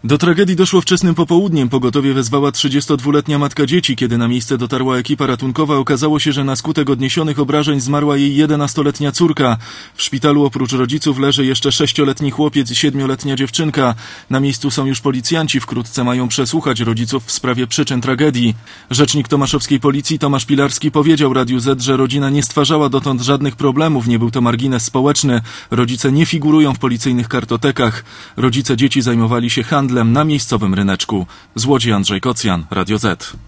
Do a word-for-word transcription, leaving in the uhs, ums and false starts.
Do tragedii doszło wczesnym popołudniem. Pogotowie wezwała trzydziestodwuletnia matka dzieci. Kiedy na miejsce dotarła ekipa ratunkowa, okazało się, że na skutek odniesionych obrażeń zmarła jej jedenastoletnia córka. W szpitalu oprócz rodziców leży jeszcze sześcioletni chłopiec i siedmioletnia dziewczynka. Na miejscu są już policjanci. Wkrótce mają przesłuchać rodziców w sprawie przyczyn tragedii. Rzecznik tomaszowskiej policji Tomasz Pilarski powiedział Radiu Z, że rodzina nie stwarzała dotąd żadnych problemów. Nie był to margines społeczny. Rodzice nie figurują w policyjnych kartotekach. Rodzice dzieci zajmowali się handlem na miejscowym ryneczku. Z Łodzi Andrzej Kocjan, Radio Z.